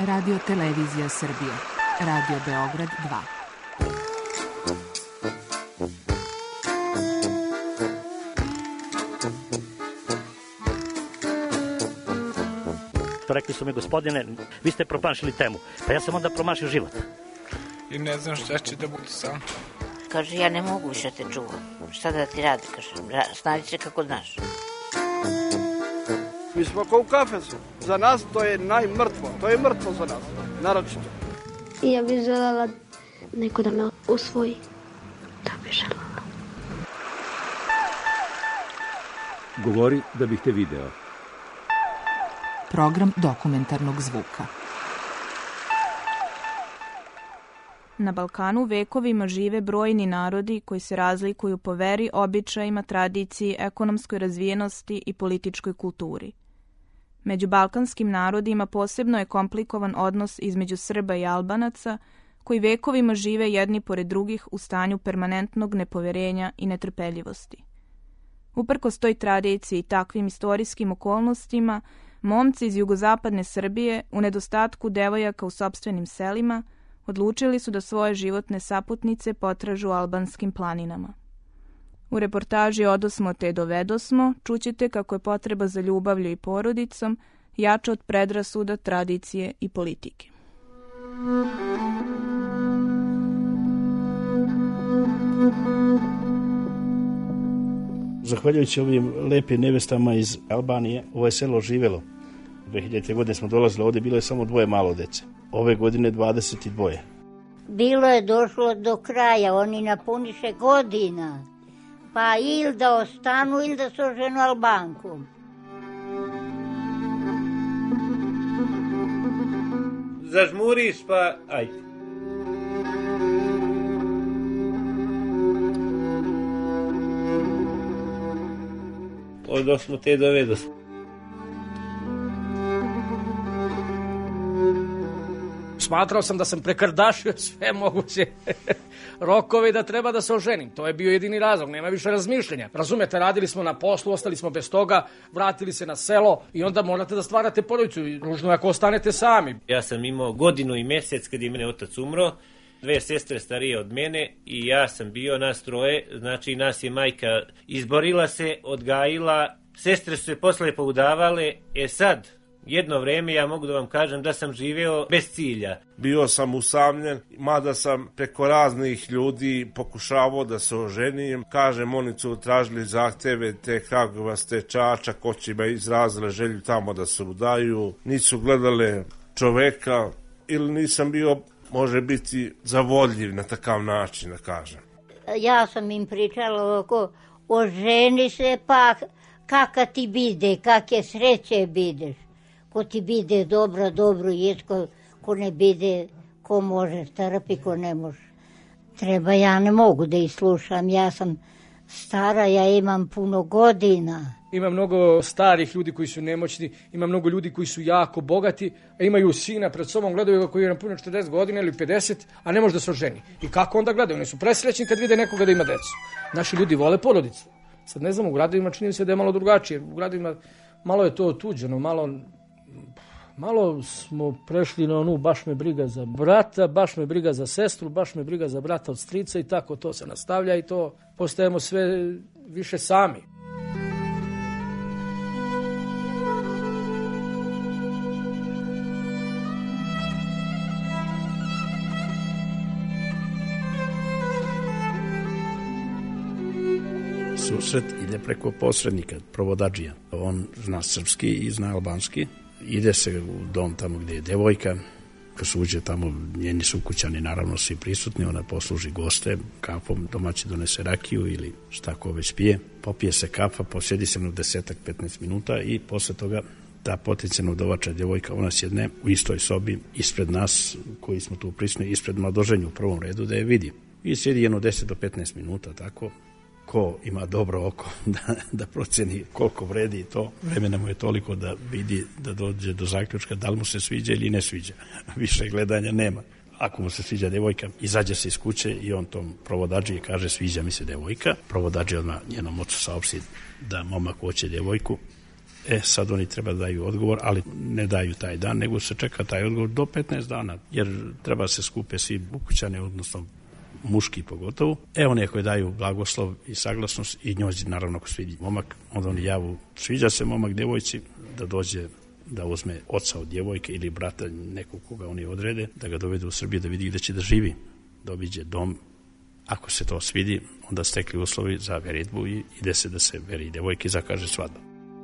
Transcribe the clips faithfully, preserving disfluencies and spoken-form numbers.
Radio Televizija Srbije. Radio Beograd dva. Rekli su mi, gospodine, vi ste promašili temu. Pa ja sam onda promašio život. I ne znam šta će da bude sam. Kaže, ja ne mogu više te čuvam. Šta da ti radi, kaže, snađi se kako znaš. Mi smo kao u kafesu. Za nas to je najmrtvo. To je mrtvo za nas, naročito. I ja bih želela neko da me usvoji. Da bih želela. Govori da bih te video. Program dokumentarnog zvuka. Na Balkanu vekovima žive brojni narodi koji se razlikuju po veri, običajima, tradiciji, ekonomskoj razvijenosti i političkoj kulturi. Među balkanskim narodima posebno je komplikovan odnos između Srba i Albanaca, koji vekovima žive jedni pored drugih u stanju permanentnog nepoverenja i netrpeljivosti. Uprkos toj tradiciji i takvim istorijskim okolnostima, momci iz jugozapadne Srbije, u nedostatku devojaka u sopstvenim selima, odlučili su da svoje životne saputnice potražu u albanskim planinama. U reportaži Odosmo te dovedosmo čućete kako je potreba za ljubavlju i porodicom jača od predrasuda, tradicije i politike. Zahvaljujući ovim lepim nevestama iz Albanije, ovo je selo živelo. dve hiljadite. godine smo dolazili ovdje, bilo je samo dvoje malo dece. Ove godine dvadeset dva. Bilo je došlo do kraja, oni napuniše godina. Pa ili da ostanu, ili da se oženu Albankom. Zažmuriš pa, ajde. Odosmo te dovedosmo. Smatrao sam da sam prekardašio sve moguće rokove da treba da se oženim. To je bio jedini razlog, nema više razmišljenja. Razumete, radili smo na poslu, ostali smo bez toga, vratili se na selo i onda morate da stvarate porodicu. Ružno je ako ostanete sami. Ja sam imao godinu i mjesec kad je mene otac umro, dve sestre starije od mene i ja sam bio nas troje, znači nas je majka izborila se, odgajila, sestre su se posle poudavale, e sad... Jedno vreme ja mogu da vam kažem da sam živeo bez cilja. Bio sam usamljen, mada sam preko raznih ljudi pokušavao da se oženim. Kažem, oni su tražili zahteve, te Kragujevac, te Čačak, koćima izrazile želju tamo da se udaju. Nisu gledale čoveka ili nisam bio, može biti, zavodljiv na takav način, da kažem. Ja sam im pričala oko, oženi se pa kaka ti bide, kakve sreće bideš. Ko ti bide dobro, dobro jest, ko, ko ne bide, ko može trpi, ko ne može. Treba, ja ne mogu da ih slušam, ja sam stara, ja imam puno godina. Ima mnogo starih ljudi koji su nemoćni, ima mnogo ljudi koji su jako bogati, a imaju sina pred sobom, gledaju ga koji je na puno četrdeset godina ili pedeset, a ne može da se oženi. I kako onda gledaju? Oni su presrećni kad vide nekoga da ima decu. Naši ljudi vole porodicu. Sad ne znam, u gradovima čini se da je malo drugačije. U gradovima malo je to otuđeno, malo... Malo smo prešli na onu baš me briga za brata, baš me briga za sestru, baš me briga za brata od strica i tako to se nastavlja i to postajemo sve više sami. Susret ide preko posrednika, provodadžija. On zna srpski i zna albanski. Ide se u dom tamo gdje je devojka, kad se uđe tamo, njeni sukućani naravno svi prisutni, ona posluži goste, kafom, domaći donese rakiju ili šta ko već pije, popije se kafa, posjedi se na desetak, petnaest minuta i posle toga ta potencijalna udovača djevojka, ona sjedne u istoj sobi ispred nas koji smo tu prisutni, ispred mladoženju u prvom redu da je vidi. I sjedi jedno deset do petnaest minuta, tako. Ko ima dobro oko da, da proceni koliko vredi to, vremena mu je toliko da vidi, da dođe do zaključka da li mu se sviđa ili ne sviđa. Više gledanja nema. Ako mu se sviđa devojka, izađe se iz kuće i on tom provodadži kaže sviđa mi se devojka. Provodadži odmah njenom ocu saopšti da momak hoće devojku E, sad oni treba da daju odgovor, ali ne daju taj dan, nego se čeka taj odgovor do petnaest dana, jer treba se skupe svi ukućani, odnosno muški pogotovo. E, oni koji daju blagoslov i saglasnost i njoj naravno ako svidi momak, onda oni javu, sviđa se momak djevojci, da dođe da uzme oca od djevojke ili brata nekog koga oni odrede, da ga dovedu u Srbiju da vidi gde će da živi, da obiđe dom. Ako se to svidi, onda stekli uslovi za veritbu i ide se da se veri djevojke i zakaže svadba.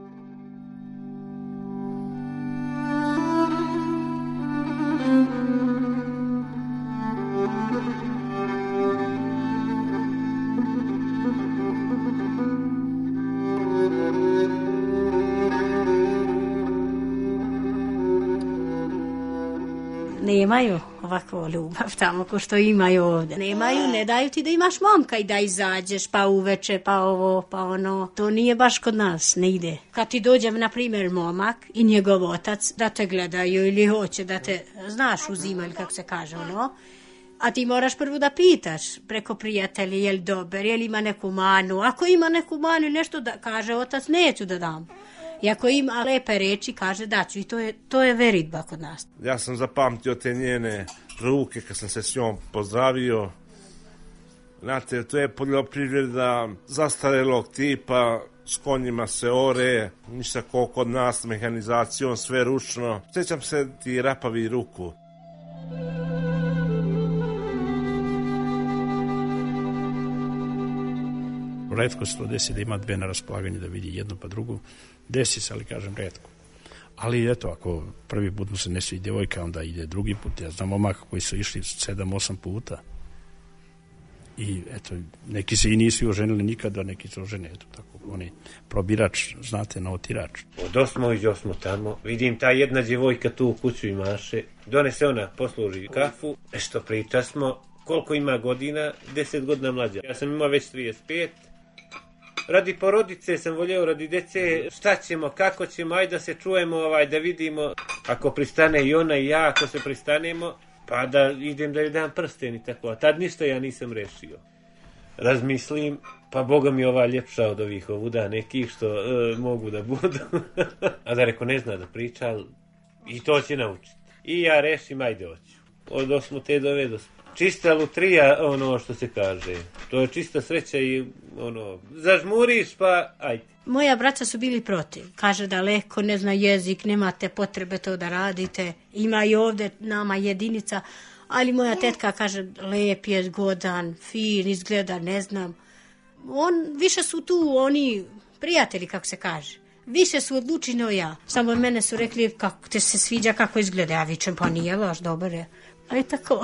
Nemaju ovakvu ljubav tamo ko što imaju ovdje. Nemaju, ne daju ti da imaš momka i da izađeš pa uveče, pa ovo, pa ono. To nije baš kod nas, ne ide. Kad ti dođe, na primjer, momak i njegov otac da te gledaju ili hoće da te, znaš, uzima ili kako se kaže, ono. A ti moraš prvo da pitaš preko prijatelja je li dobar, je li ima neku manu. Ako ima neku manu ili nešto da kaže otac, neću da dam. I ako ima lepe reči, kaže daću. I to je, to je veritba kod nas. Ja sam zapamtio te njene ruke kad sam se s njom pozdravio. Znate, to je poljoprivreda zastarelog tipa, s konjima se ore, ništa ko kod nas, mehanizacijom, sve ručno. Sjećam se ti rapavi ruku. Retko se to desi da ima dve na raspolaganju da vidi jednu pa drugu. Desi se, ali kažem retko. Ali eto, ako prvi put mu se ne svidi djevojka, onda ide drugi put. Ja znam momaka koji su išli sedam, osam puta. I eto, neki se i nisu oženili nikada, neki se ožene, eto tako. Oni probirač, znate, naotirač. Od osmo i osmo tamo, vidim ta jedna djevojka tu u kuću imaše, donese ona, posluži kafu, nešto priča smo, koliko ima godina, deset godina mlađa. Ja sam imao već trideset pet. Radi porodice sam voljeo, radi dece, šta ćemo, kako ćemo, ajde da se čujemo, ovaj, da vidimo, ako pristane i ona i ja, ako se pristanemo, pa da idem da joj dam prsten i tako. A tad ništa ja nisam rešio. Razmislim, pa Boga mi ova ljepša od ovih ovuda nekih što e, mogu da budu. A da reko ne zna da priča, ali i to će naučiti. I ja rešim, ajde hoću. Od osmo te dove do čista lutrija, ono što se kaže. To je čista sreća i ono, zažmuriš pa ajde. Moja braća su bili protiv. Kaže da leko, ne zna jezik, nemate potrebe to da radite. Ima i ovdje nama jedinica, ali moja tetka kaže lep je, zgodan, fin, izgleda, ne znam. On, više su tu oni prijatelji, kako se kaže. Više su odlučili no ja. Samo mene su rekli kako te se sviđa, kako izgleda. Ja vičem, pa nije loš, dobar je. Ali tako.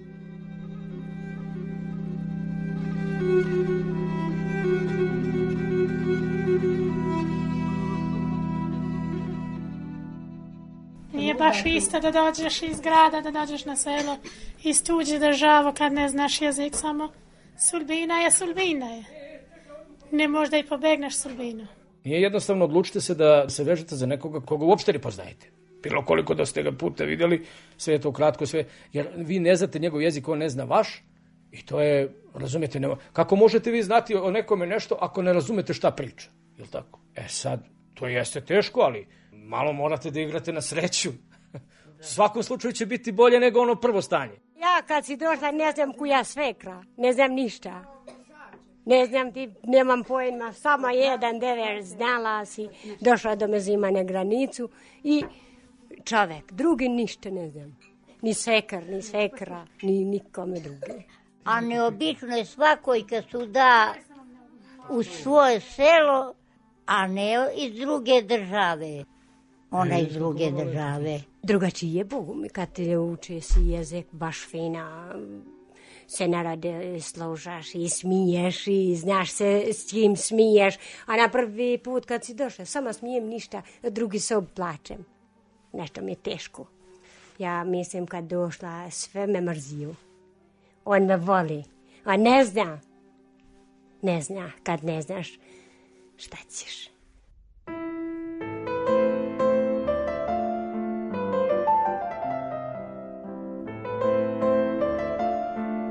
Nije baš isto da dođeš iz grada, da dođeš na selo, iz tuđe države kad ne znaš jezik, samo sudbina je, sudbina je. Ne možda i pobegneš sudbinu. Nije jednostavno, odlučite se da se vežete za nekoga koga uopšte ne poznajete. Bilo koliko da ste ga puta vidjeli, sve je to kratko, sve, jer vi ne znate njegov jezik, on ne zna vaš, i to je, razumijete, nema, kako možete vi znati o nekome nešto ako ne razumete šta priča, jel tako? E sad, to jeste teško, ali malo morate da igrate na sreću. U svakom slučaju će biti bolje nego ono prvo stanje. Ja kad si došla ne znam kuja svekra, ne znam ništa. Ne znam ti, nemam pojma, samo jedan dever znala si, došla do mezimane granicu i čovek, drugi ništa ne znam. Ni svekar, ni svekra, ni nikome druge. A neobično je svakoj kad su da u svoje selo, a ne iz druge države. Ona iz druge države. Drugačije je Bogu mi kad te uče si jezik baš fina, se narade složaš i smiješ i znaš se s kim smiješ. A na prvi put kad si došla, samo smijem ništa, drugi sob plačem. Nešto mi je teško. Ja mislim kad došla, sve me mrziju. On me voli. A ne zna. Ne zna. Kad ne znaš, šta ćeš?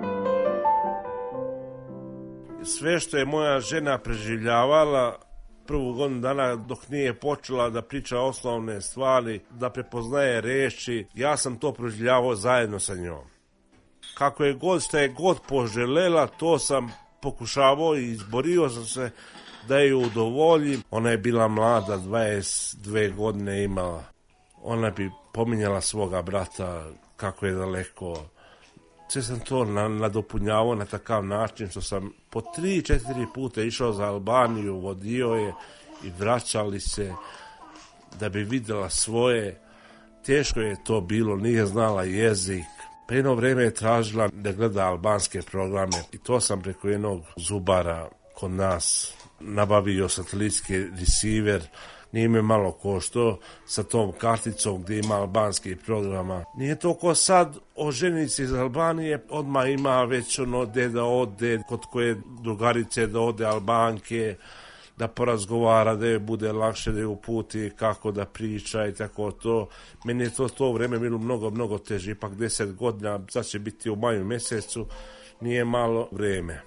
Sve što je moja žena preživljavala, prvu godinu dana dok nije počela da priča osnovne stvari, da prepoznaje reči, ja sam to proživljavao zajedno sa njom. Kako je god, šta je god poželela, to sam pokušavao i izborio sam se da ju udovoljim. Ona je bila mlada, dvadeset dve godine imala. Ona bi pominjala svoga brata kako je daleko. Sve sam to nadopunjavao na takav način što sam po tri, četiri puta išao za Albaniju, vodio je i vraćali se da bi vidjela svoje. Teško je to bilo, nije znala jezik. Pa jedno vreme je tražila da gleda albanske programe i to sam preko jednog zubara kod nas nabavio satelitski receiver. Nije me malo košto sa tom karticom gdje ima albanskih programa. Nije to ko sad o ženici iz Albanije, odmah ima već ono gdje da ode, kod koje drugarice da ode Albanke, da porazgovara, da je bude lakše, da je uputi kako da priča i tako to. Meni je to to vreme bilo mnogo, mnogo teže, ipak deset godina, sad će biti u maju mjesecu, nije malo vreme.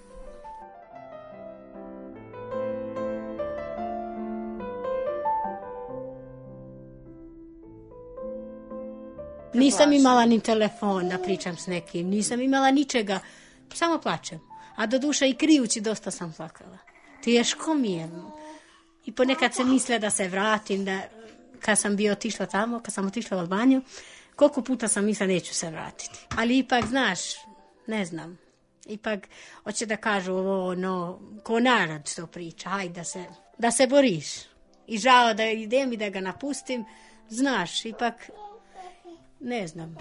Nisam imala ni telefon da pričam s nekim, nisam imala ničega, samo plačem. A do duša i krijući dosta sam plakala. Teško mi je. I ponekad se misle da se vratim, da kad sam bio otišla tamo, kad sam otišla u Albaniju, koliko puta sam mislila neću se vratiti. Ali ipak, znaš, ne znam, ipak hoće da kažu ovo, ono, ko narod što priča, hajde da se, da se boriš. I žao da idem i da ga napustim, znaš, ipak, ne znam.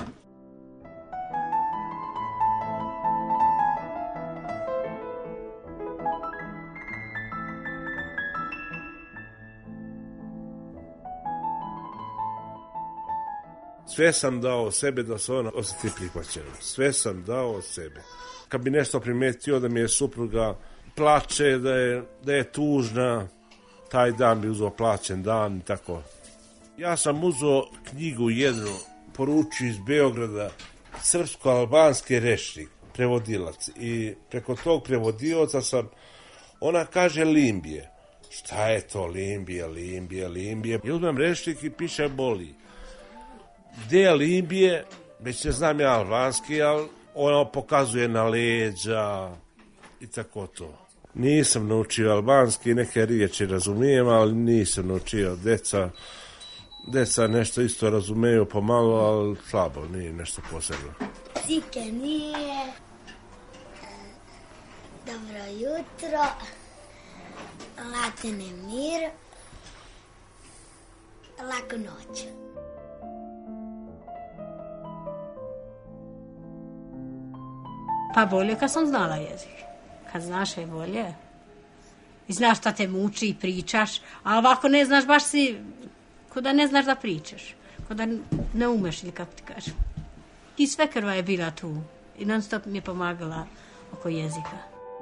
Sve sam dao sebe da se ona osjeti prihvaćeno. Sve sam dao sebe. Kad bi nešto primetio da mi je supruga plače, da je, da je tužna, taj dan bi uzeo plaćen dan i tako. Ja sam uzeo knjigu jednu, poručio iz Beograda, srpsko-albanski rečnik, prevodilac. I preko tog prevodioca sam, ona kaže limbije. Šta je to limbije, limbije, limbije? I uzmem rečnik i piše boli. Gdje je limbije, već ne znam ja albanski, ali ono pokazuje na leđa i tako to. Nisam naučio albanski, neke riječi razumijem, ali nisam naučio. Deca, deca nešto isto razumeju pomalo, ali slabo, nije nešto posebno. Zike nije, dobro jutro, latene mir, laku noć. Pa bolje kad sam znala jezik. Kad znaš je bolje. I znaš šta te muči i pričaš, a ovako ne znaš, baš si, ko da ne znaš da pričaš. Ko da ne umeš ili kako ti kažem. I sve krva je bila tu. I non stop mi je pomagala oko jezika.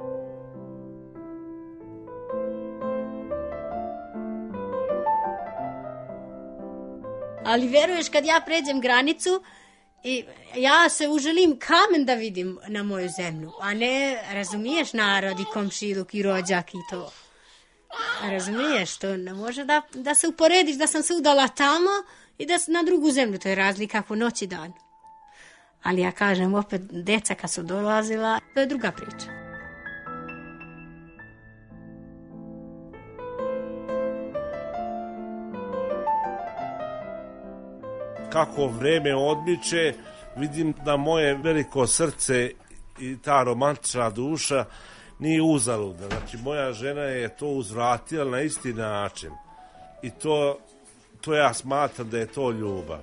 Ali veruješ, kad ja pređem granicu, i ja se uželim kamen da vidim na moju zemlju, a ne, razumiješ, narod i komšiluk i rođak i to. Razumiješ, to ne može da, da se uporediš da sam se udala tamo i da na drugu zemlju, to je razlika po noć i dan. Ali ja kažem, opet, deca kad su dolazila, to je druga priča. Kako vreme odmiče, vidim da moje veliko srce i ta romantična duša nije uzaludna. Znači, moja žena je to uzvratila na isti način. I to, to ja smatram da je to ljubav.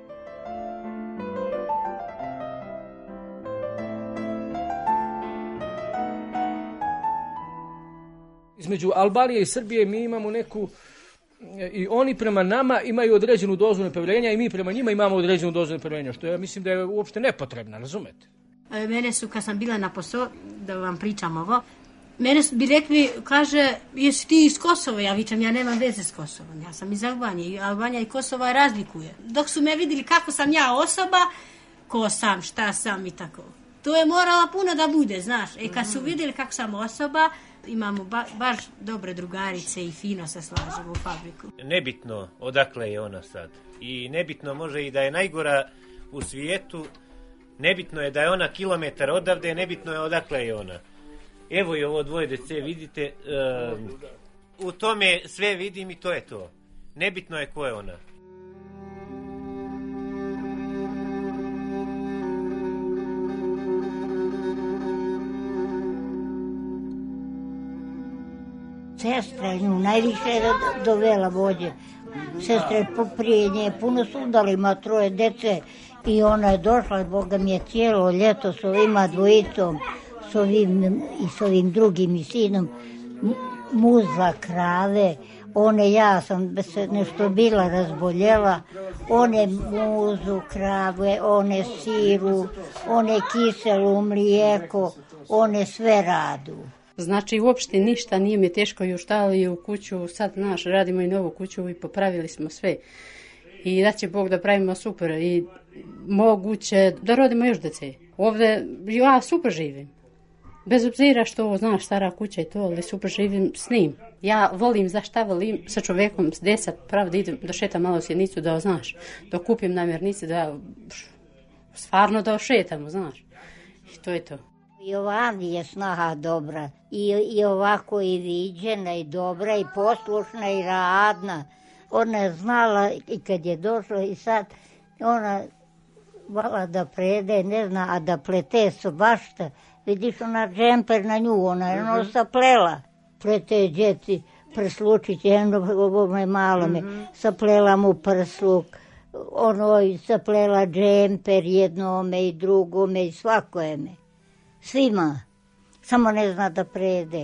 Između Albanije i Srbije mi imamo neku, i oni prema nama imaju određenu dozu nepovjerenja i mi prema njima imamo određenu dozu nepovjerenja, što ja mislim da je uopšte nepotrebno, razumete? Mene su, kad sam bila na posao, da vam pričam ovo, mene bi rekli, kaže, jesi ti iz Kosova? Ja vičam, ja nemam veze s Kosovom, ja sam iz Albanije, Albanija i Kosova razlikuje. Dok su me vidjeli kako sam ja osoba, ko sam, šta sam i tako. To je moralo puno da bude, znaš. E kad su vidjeli kako sam osoba, Imamo ba, baš dobre drugarice i fino se slažemo u fabriku. Nebitno odakle je ona sad. I nebitno može i da je najgora u svijetu, nebitno je da je ona kilometar odavde, nebitno je odakle je ona. Evo i ovo dvoje dece, vidite, um, u tome sve vidim i to je to. Nebitno je ko je ona. Sestra nju najviše je dovela vođe. Sestra je prije nje puno sudala, ima troje dece i ona je došla, Boga mi je cijelo ljeto s ovima dvojicom, s ovim i s ovim drugim i sinom, muzla krave. One, ja sam se nešto bila razboljela, one muzu krave, one siru, one kiselu mlijeko, one sve radu. Znači, uopšte ništa, nije mi teško i uštali u kuću, sad naš, radimo i novu kuću i popravili smo sve. I da će Bog da pravimo super i moguće da rodimo još dece. Ovde ja super živim. Bez obzira što, znaš, stara kuća i to, ali super živim s njim. Ja volim, za šta volim, sa čovekom, s deset, pravo da idem, da šetam malo u sjednicu, da, znaš, da kupim namirnice, da stvarno da šetamo, znaš. I to je to. I ovdje je snaha dobra, I, i ovako i viđena, i dobra, i poslušna, i radna. Ona je znala i kad je došla i sad, ona vala da prede, ne zna, a da plete su bašta. Vidiš, ona džemper na nju, ona je ono saplela. Plete djeci, prslučić, jedno ovome malome, mm-hmm. saplela mu prsluk, ono saplela džemper jednome i drugome i svakojeme. Svima, samo ne zna da prede.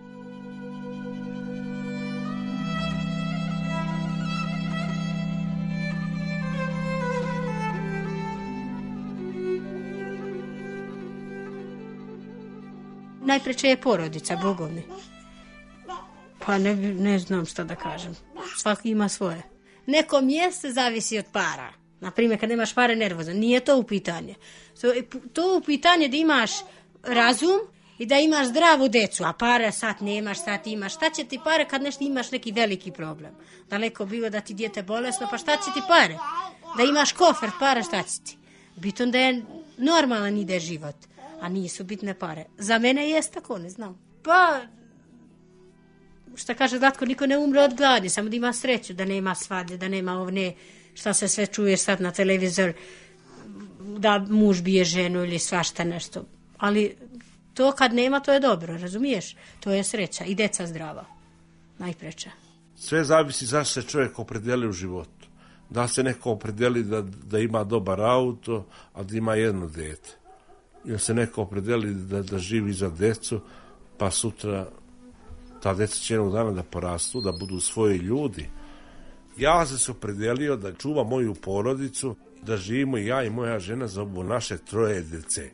Najpreče je porodica, bogovni. Pa ne, ne znam šta da kažem. Svaki ima svoje. Neko mjesto zavisi od para. Naprimjer, kad nemaš pare, nervozan. Nije to u pitanje. To u pitanje da imaš razum i da imaš zdravu decu, a pare sad nemaš, sad imaš. Šta će ti pare kad nešto imaš neki veliki problem? Daleko bilo da ti dijete bolesno, pa šta će ti pare? Da imaš kofer, pare, šta će ti? Bitno da je normalan ide život, a nisu bitne pare. Za mene jest tako, ne znam. Pa, šta kaže Zlatko, niko ne umre od gladi, samo da ima sreću, da nema svadbe, da nema ovne, šta se sve čuješ sad na televizor, da muž bije ženu ili svašta nešto. Ali to kad nema, to je dobro, razumiješ? To je sreća i deca zdrava, najpreče. Sve zavisi zašto se čovjek opredeli u životu. Da se neko opredeli da, da ima dobar auto, a da ima jedno dete. Ili se neko opredeli da, da živi za decu, pa sutra ta deca će jednog dana da porastu, da budu svoji ljudi. Ja sam se opredelio da čuvam moju porodicu, da živimo i ja i moja žena za obu naše troje dece.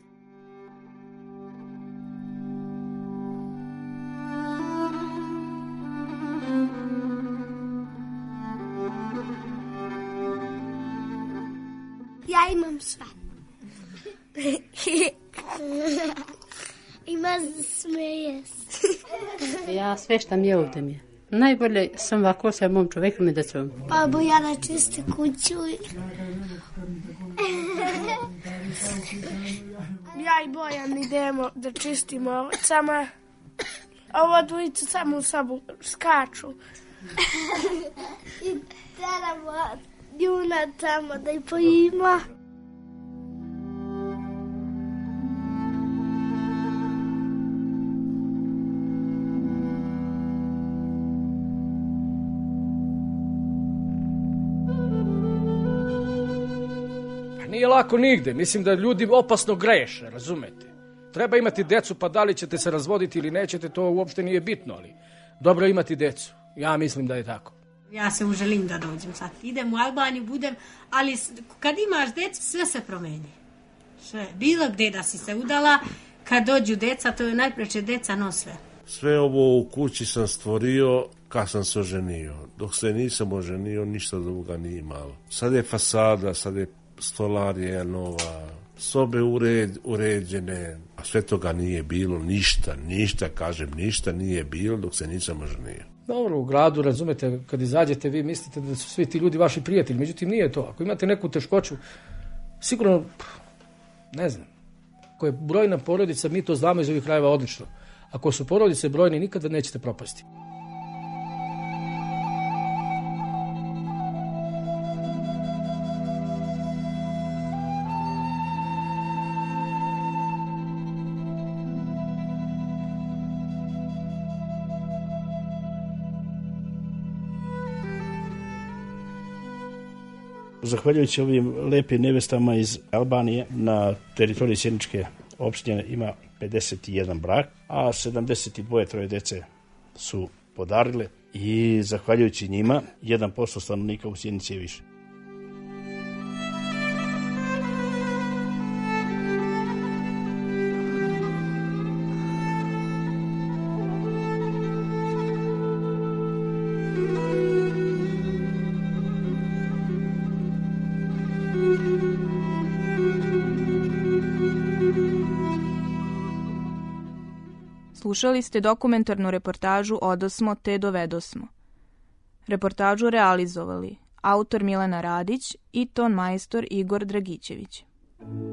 Ja imam sve. Ima smeje se. Ja sve šta mi je ovdje mi je. Najbolje sam ovako sa mom čovekom i decom. Pa Bojana čiste kuću. Ja i Bojan idemo da čistimo ovcama. Ovo dvojica samo u sobu skaču. I teramo njuna tamo da i pojima. Nije lako nigde, mislim da ljudi opasno greše, razumete? Treba imati decu, pa da li ćete se razvoditi ili nećete, to uopšte nije bitno, ali dobro imati decu. Ja mislim da je tako. Ja se uželim da dođem sad. Idem u Albaniju, budem, ali kad imaš decu, sve se promeni. Sve. Bilo gdje da si se udala, kad dođu deca, to je najpreče deca no sve. Sve ovo u kući sam stvorio kad sam se oženio. Dok se nisam oženio, ništa druga nije imalo. Sad je fasada, sad je stolarija nova, sobe ured, uređene, A sve toga nije bilo, ništa, ništa, kažem, ništa nije bilo dok se nisam oženio. Dobro, u gradu, razumete, kad izađete, vi mislite da su svi ti ljudi vaši prijatelji, međutim nije to. Ako imate neku teškoću, sigurno, ne znam, ako je brojna porodica, mi to znamo iz ovih krajeva odlično. Ako su porodice brojne, nikada nećete propasti. Zahvaljujući ovim lepim nevestama iz Albanije, na teritoriji Sjeničke opštine ima pedeset jedan brak, a sedamdeset dva troje dece su podarile i zahvaljujući njima jedan posto stanovnika u Sjenici je više. Slušali ste dokumentarnu reportažu Odosmo te dovedosmo. Reportažu realizovali autor Milena Radić i ton majstor Igor Dragićević.